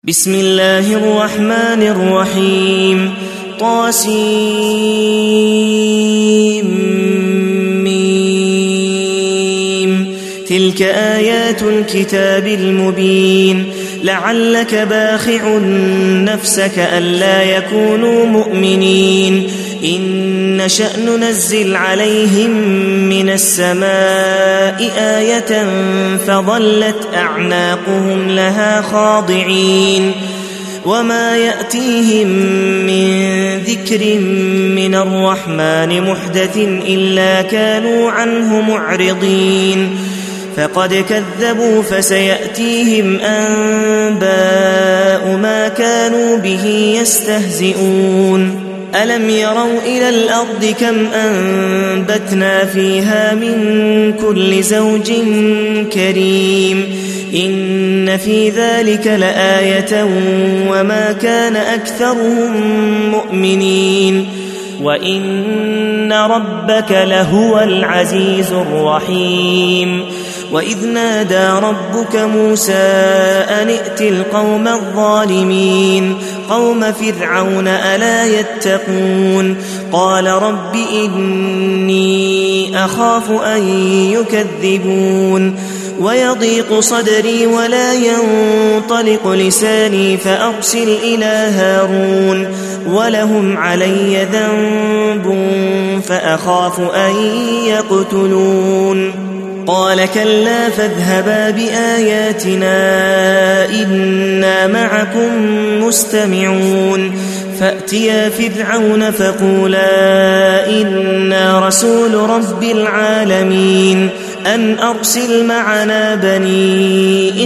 بسم الله الرحمن الرحيم طاسيم تلك آيات الكتاب المبين لعلك باخع نفسك ألا يكونوا مؤمنين إن نشأ ننزل عليهم من السماء آية فظلت أعناقهم لها خاضعين وما يأتيهم من ذكر من الرحمن محدث إلا كانوا عنه معرضين فقد كذبوا فسيأتيهم أنباء ما كانوا به يستهزئون ألم يروا إلى الأرض كم أنبتنا فيها من كل زوج كريم إن في ذلك لآية وما كان أكثرهم مؤمنين وإن ربك لهو العزيز الرحيم وإذ نادى ربك موسى أن ائت القوم الظالمين قوم فرعون ألا يتقون قال رب إني أخاف أن يكذبون ويضيق صدري ولا ينطلق لساني فأرسل إلى هارون ولهم علي ذنب فأخاف أن يقتلون قال كلا فاذهبا بآياتنا إنا معكم مستمعون فأتيا فرعون فقولا إنا رسول رب العالمين أن أرسل معنا بني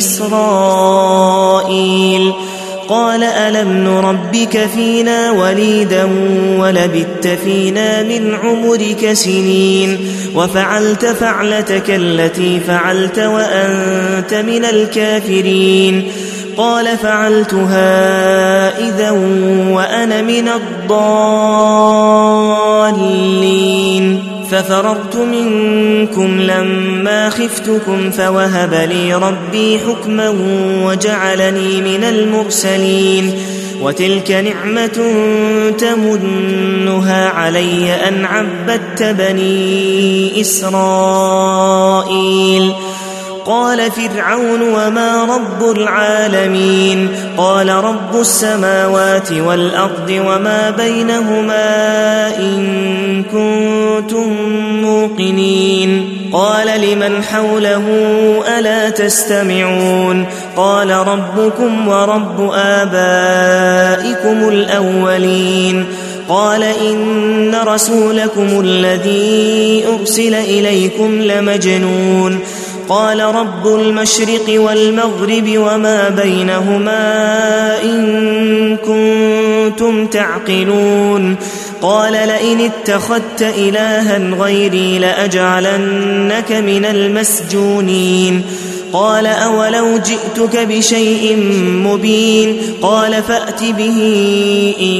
إسرائيل قال ألم نربك فينا وليدا ولبثت فينا من عمرك سنين وفعلت فعلتك التي فعلت وأنت من الكافرين قال فعلتها إذا وأنا من الضالين ففررت منكم لما خفتكم فوهب لي ربي حكما وجعلني من المرسلين وتلك نعمة تمنها علي أن عبدت بني إسرائيل قال فرعون وما رب العالمين قال رب السماوات والأرض وما بينهما إن كنتم موقنين قال لمن حوله ألا تستمعون قال ربكم ورب آبائكم الأولين قال إن رسولكم الذي أرسل إليكم لمجنون قال رب المشرق والمغرب وما بينهما إن كنتم تعقلون قال لئن اتخذت إلها غيري لأجعلنك من المسجونين قال أولو جئتك بشيء مبين قال فأت به إن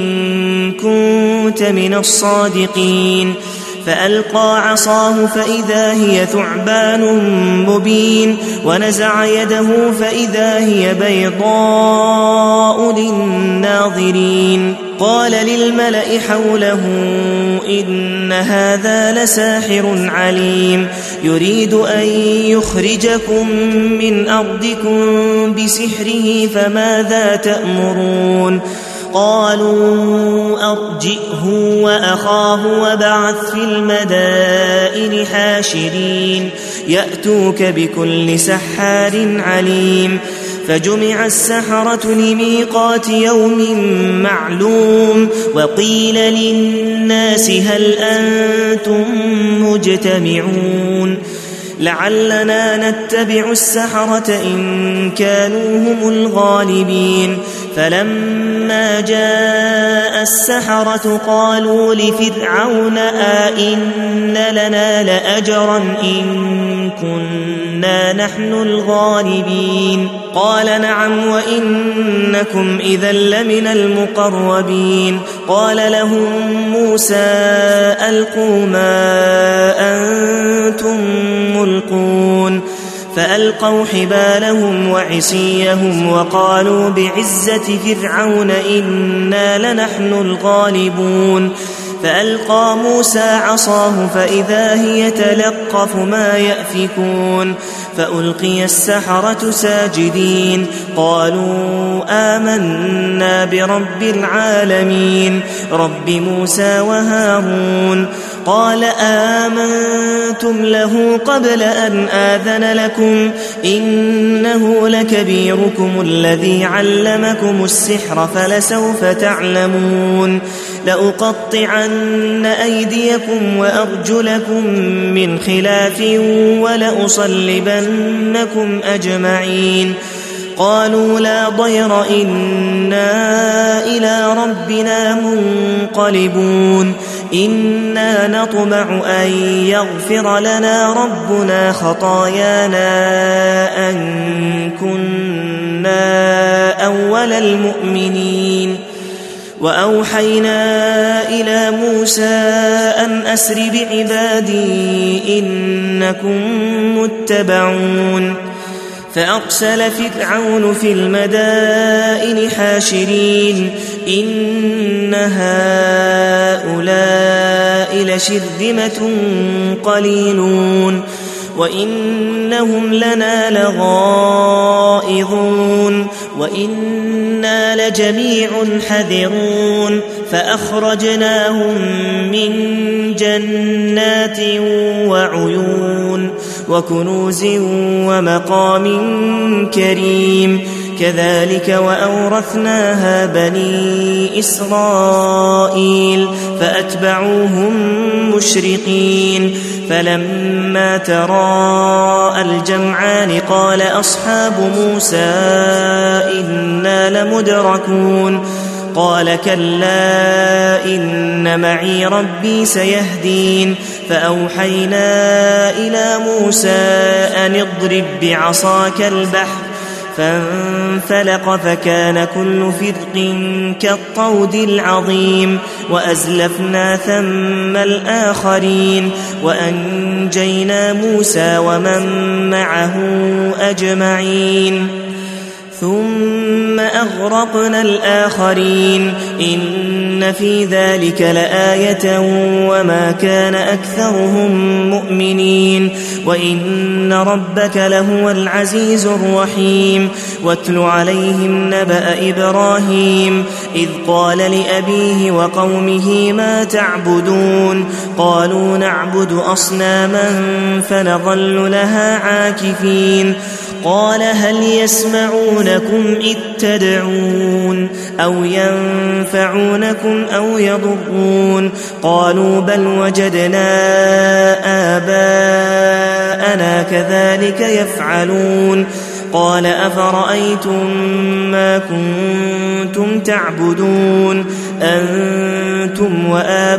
كنت من الصادقين فألقى عصاه فإذا هي ثعبان مبين ونزع يده فإذا هي بيضاء للناظرين قال للملأ حوله إن هذا لساحر عليم يريد أن يخرجكم من أرضكم بسحره فماذا تأمرون قالوا أرجئه وأخاه وابعث في المدائن حاشرين يأتوك بكل سحار عليم فجمع السحرة لميقات يوم معلوم وقيل للناس هل أنتم مجتمعون لعلنا نتبع السحرة إن كانوا هم الغالبين فلما جاء السحرة قالوا لفرعون أئن لنا لأجرا إن كنا نحن الغالبين قال نعم وإنكم إذا لمن المقربين قال لهم موسى ألقوا ما أنتم ملقون فألقوا حبالهم وعصيهم وقالوا بعزة فرعون إنا لنحن الغالبون فألقى موسى عصاه فإذا هي تلقف ما يأفكون فألقي السحرة ساجدين قالوا آمنا برب العالمين رب موسى وهارون قال آمنتم له قبل أن آذن لكم إنه لكبيركم الذي علمكم السحر فلسوف تعلمون لأقطعن أيديكم وأرجلكم من خلاف ولأصلبنكم أجمعين قالوا لا ضير إنا إلى ربنا منقلبون إنا نطمع أن يغفر لنا ربنا خطايانا أن كنا أول المؤمنين وأوحينا إلى موسى أن أسر بعبادي إنكم متبعون فأرسل فرعون في المدائن حاشرين إن هؤلاء لشرذمة قليلون وإنهم لنا لغائظون وإنا لجميع حذرون فأخرجناهم من جنات وعيون وكنوز ومقام كريم كذلك وأورثناها بني إسرائيل فأتبعوهم مشرقين فلما تراءى الجمعان قال أصحاب موسى إنا لمدركون قال كلا إن معي ربي سيهدين فأوحينا إلى موسى أن اضرب بعصاك البحر فانفلق فكان كل فرق كالطود العظيم وأزلفنا ثم الآخرين وأنجينا موسى ومن معه أجمعين ثم أغرقنا الآخرين إن في ذلك لآية وما كان أكثرهم مؤمنين وإن ربك لهو العزيز الرحيم واتل عليهم نبأ إبراهيم إذ قال لأبيه وقومه ما تعبدون قالوا نعبد أصناما فنظل لها عاكفين قال هل يسمعونكم إذ تدعون أو ينفعونكم أو يضرون قالوا بل وجدنا آباءنا كذلك يفعلون قال أفرأيتم ما كنتم تعبدون أنتم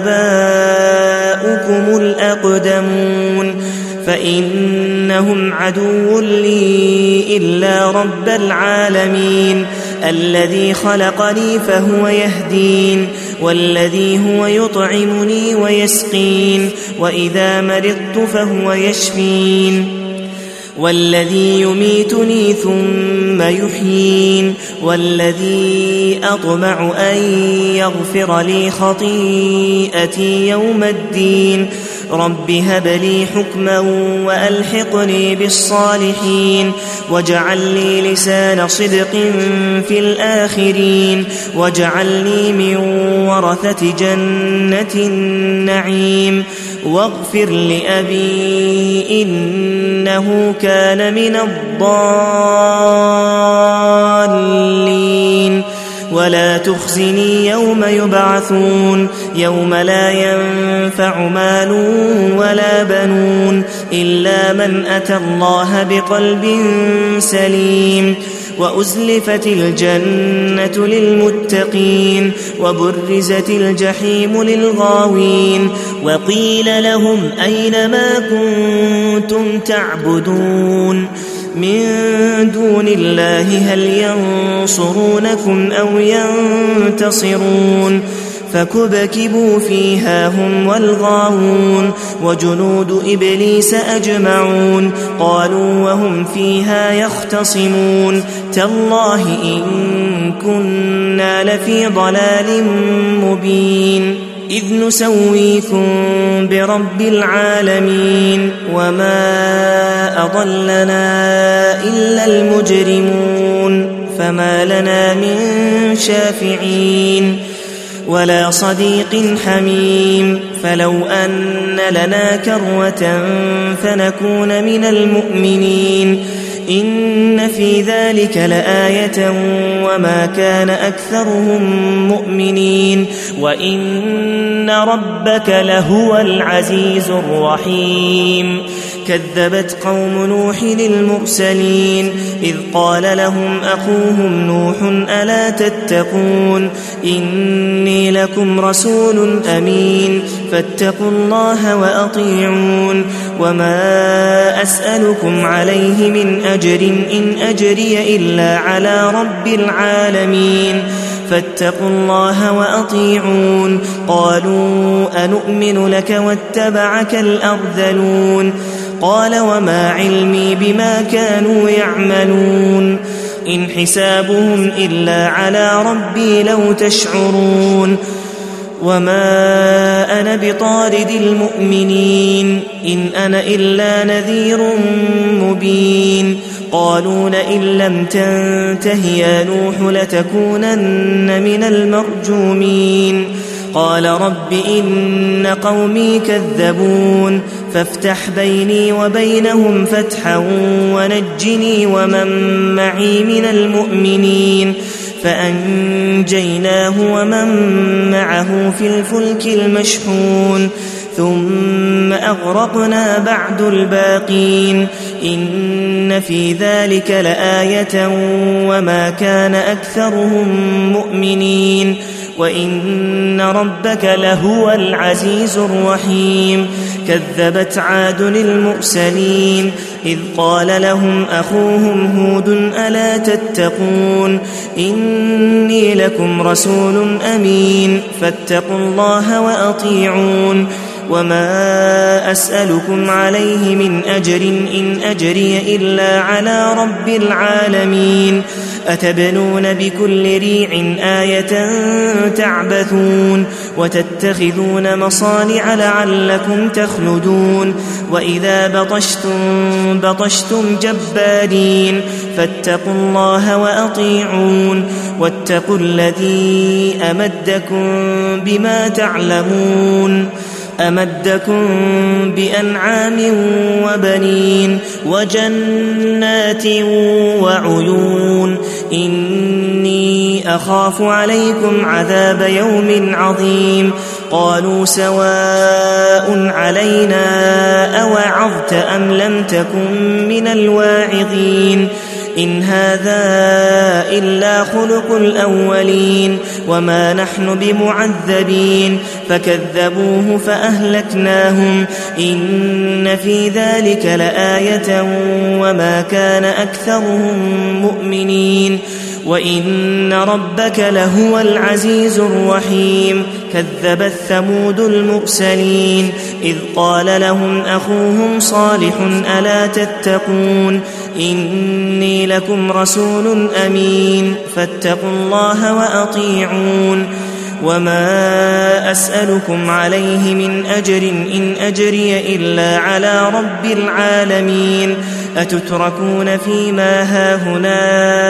وآباؤكم الأقدمون فإنهم عدو لي إلا رب العالمين الذي خلقني فهو يهدين والذي هو يطعمني ويسقين وإذا مرضت فهو يشفين والذي يميتني ثم يحيين والذي أطمع أن يغفر لي خطيئتي يوم الدين رب هب لي حكما وألحقني بالصالحين واجعل لي لسان صدق في الآخرين واجعلني من ورثة جنة النعيم واغفر لأبي إنه كان من الضالين ولا تخزني يوم يبعثون يوم لا ينفع مال ولا بنون إلا من أتى الله بقلب سليم وأزلفت الجنة للمتقين وبرزت الجحيم للغاوين وقيل لهم أين ما كنتم تعبدون من دون الله هل ينصرونكم أو ينتصرون فكبكبوا فيها هم والغاوون وجنود إبليس أجمعون قالوا وهم فيها يختصمون تالله إن كنا لفي ضلال مبين إذ نسويكم برب العالمين وما أضلنا إلا المجرمون فما لنا من شافعين ولا صديق حميم فلو أن لنا كروة فنكون من المؤمنين إن في ذلك لآية وما كان أكثرهم مؤمنين وإن ربك لهو العزيز الرحيم كذبت قوم نوح المرسلين إذ قال لهم أخوهم نوح ألا تتقون إني لكم رسول أمين فاتقوا الله وأطيعون وما أسألكم عليه من أجر إن أجري إلا على رب العالمين فاتقوا الله وأطيعون قالوا أنؤمن لك واتبعك الأرذلون قال وما علمي بما كانوا يعملون إن حسابهم إلا على ربي لو تشعرون وما أنا بطارد المؤمنين إن أنا إلا نذير مبين قالوا لئن لم تنته يا نوح لتكونن من المرجومين قال رب إن قومي كذبون فافتح بيني وبينهم فتحا ونجني ومن معي من المؤمنين فأنجيناه ومن معه في الفلك المشحون ثم أغرقنا بعد الباقين إن في ذلك لآية وما كان أكثرهم مؤمنين وإن ربك لهو العزيز الرحيم كذبت عاد المرسلين إذ قال لهم أخوهم هود ألا تتقون إني لكم رسول أمين فاتقوا الله وأطيعون وما أسألكم عليه من أجر إن أجري إلا على رب العالمين أتبنون بكل ريع آية تعبثون وتتخذون مصانع لعلكم تخلدون وإذا بطشتم جبارين فاتقوا الله وأطيعون واتقوا الذي أمدكم بما تعلمون أمدكم بأنعام وبنين وجنات وعيون إني أخاف عليكم عذاب يوم عظيم قالوا سواء علينا أوعظت أم لم تكن من الواعظين إن هذا إلا خلق الأولين وما نحن بمعذبين فكذبوه فأهلكناهم إن في ذلك لآية وما كان أكثرهم مؤمنين وإن ربك لهو العزيز الرحيم كذبت ثمود المرسلين إذ قال لهم أخوهم صالح ألا تتقون إني لكم رسول أمين فاتقوا الله وأطيعون وما أسألكم عليه من أجر إن أجري إلا على رب العالمين أتتركون فيما هاهنا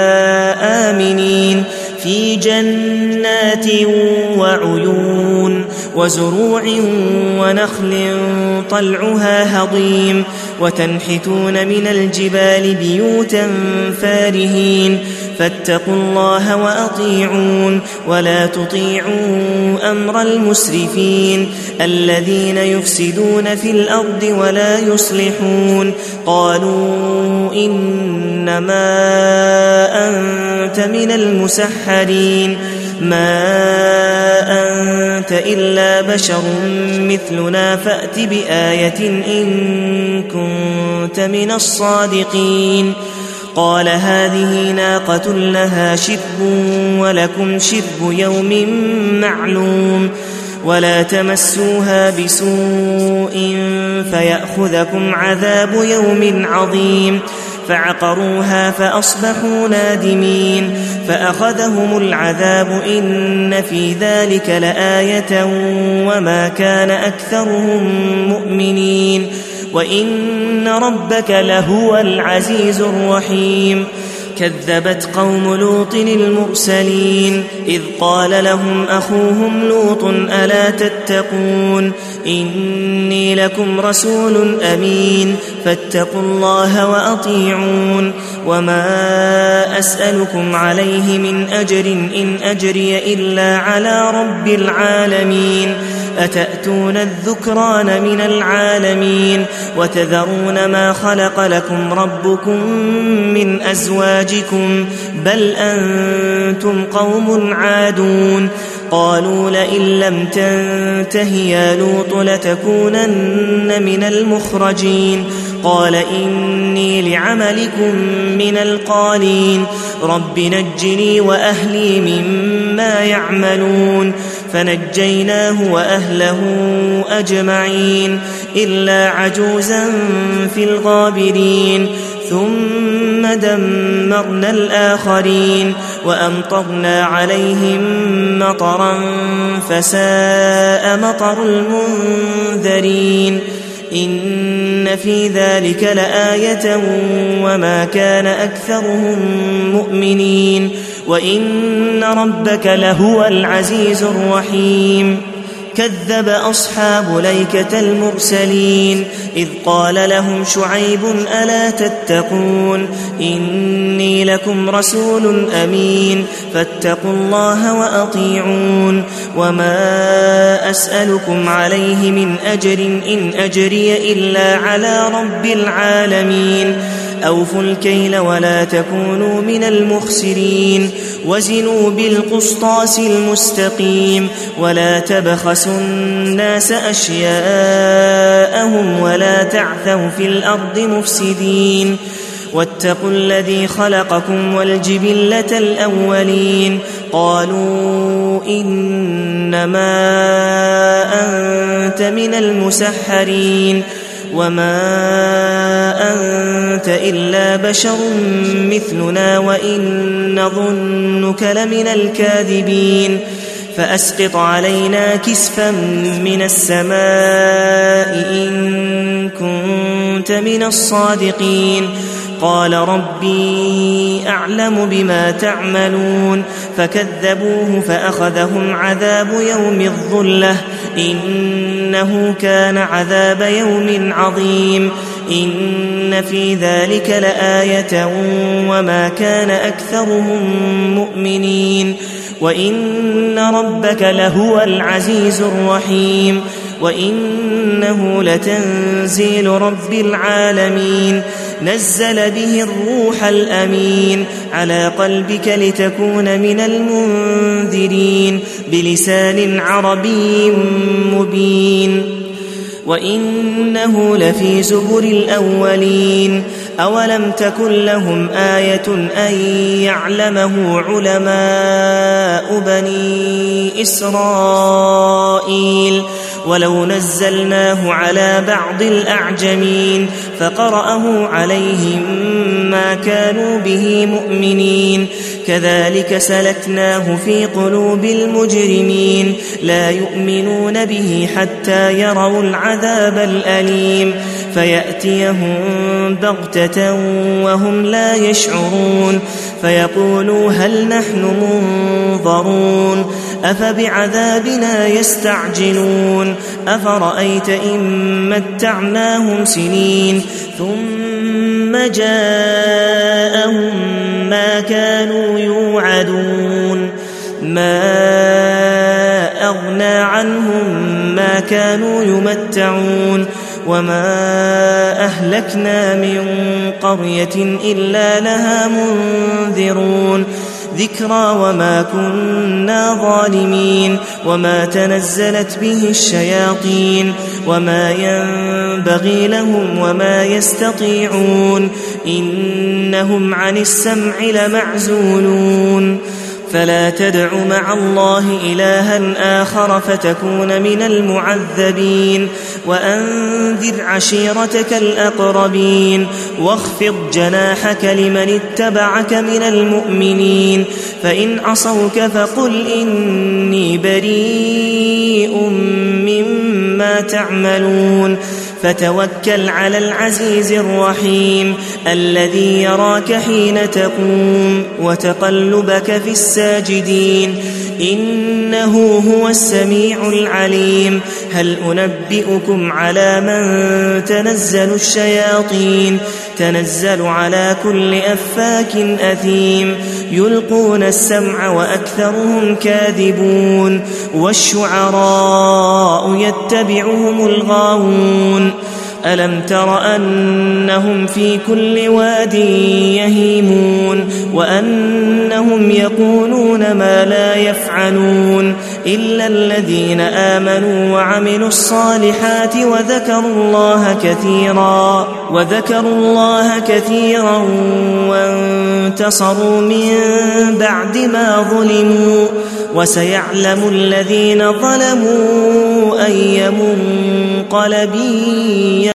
آمنين في جنات وعيون وزروع ونخل طلعها هضيم وتنحتون من الجبال بيوتا فارهين فاتقوا الله وأطيعون ولا تطيعوا أمر المسرفين الذين يفسدون في الأرض ولا يصلحون قالوا إنما أنت من المسحرين ما أنت إلا بشر مثلنا فأت بآية إن كنت من الصادقين قال هذه ناقة لها شرب ولكم شرب يوم معلوم ولا تمسوها بسوء فيأخذكم عذاب يوم عظيم فعقروها فأصبحوا نادمين فأخذهم العذاب إن في ذلك لآية وما كان أكثرهم مؤمنين وإن ربك لهو العزيز الرحيم كذبت قوم لوط المرسلين إذ قال لهم أخوهم لوط ألا تتقون إني لكم رسول أمين فاتقوا الله وأطيعون وما أسألكم عليه من أجر إن أجري إلا على رب العالمين أتأتون الذكران من العالمين وتذرون ما خلق لكم ربكم من أزواجكم بل أنتم قوم عادون قالوا لئن لم تنته يا لوط لتكونن من المخرجين قال إني لعملكم من القالين رب نجني وأهلي مما يعملون فنجيناه وأهله أجمعين إلا عجوزا في الغابرين ثم دمرنا الآخرين وأمطرنا عليهم مطرا فساء مطر المنذرين إن في ذلك لآية وما كان أكثرهم مؤمنين وإن ربك لهو العزيز الرحيم كذب أصحاب ليكة المرسلين إذ قال لهم شعيب ألا تتقون إني لكم رسول أمين فاتقوا الله وأطيعون وما أسألكم عليه من أجر إن أجري إلا على رب العالمين أوفوا الكيل ولا تكونوا من المخسرين وزنوا بالقسطاس المستقيم ولا تبخسوا الناس أشياءهم ولا تعثوا في الأرض مفسدين واتقوا الذي خلقكم والجبلة الأولين قالوا إنما أنت من المسحرين وما أنت إلا بشر مثلنا وإن نظنك لمن الكاذبين فأسقط علينا كسفا من السماء إن كنت من الصادقين قال ربي أعلم بما تعملون فكذبوه فأخذهم عذاب يوم الظلة إنه كان عذاب يوم عظيم إن في ذلك لآية وما كان أكثرهم مؤمنين وإن ربك لهو العزيز الرحيم وإنه لتنزيل رب العالمين نزل به الروح الأمين على قلبك لتكون من المنذرين بلسان عربي مبين وإنه لفي زبر الأولين أولم تكن لهم آية أن يعلمه علماء بني إسرائيل ولو نزلناه على بعض الأعجمين فقرأه عليهم ما كانوا به مؤمنين كذلك سلكناه في قلوب المجرمين لا يؤمنون به حتى يروا العذاب الأليم فيأتيهم بغتة وهم لا يشعرون فيقولوا هل نحن منظرون أفبعذابنا يستعجلون أفرأيت إن متعناهم سنين ثم جاءهم ما كانوا يوعدون ما أغنى عنهم ما كانوا يمتعون وما أهلكنا من قرية إلا لها منذرون ذكرى وما كنا ظالمين وما تنزلت به الشياطين وما ينفع ينبغي لهم وما يستطيعون إنهم عن السمع لمعزولون فلا تدع مع الله إلها آخر فتكون من المعذبين وأنذر عشيرتك الأقربين واخفض جناحك لمن اتبعك من المؤمنين فإن عصوك فقل إني بريء مما تعملون فتوكل على العزيز الرحيم الذي يراك حين تقوم وتقلبك في الساجدين إنه هو السميع العليم هل أنبئكم على من تنزل الشياطين تنزل على كل أفاك أثيم يلقون السمع وأكثرهم كاذبون والشعراء يتبعهم الغاوون ألم تر أنهم في كل واد يهيمون وأنهم يقولون ما لا يفعلون إلا الذين آمنوا وعملوا الصالحات وذكروا الله كثيرا وانتصروا من بعد ما ظلموا وسيعلم الذين ظلموا أي منقلب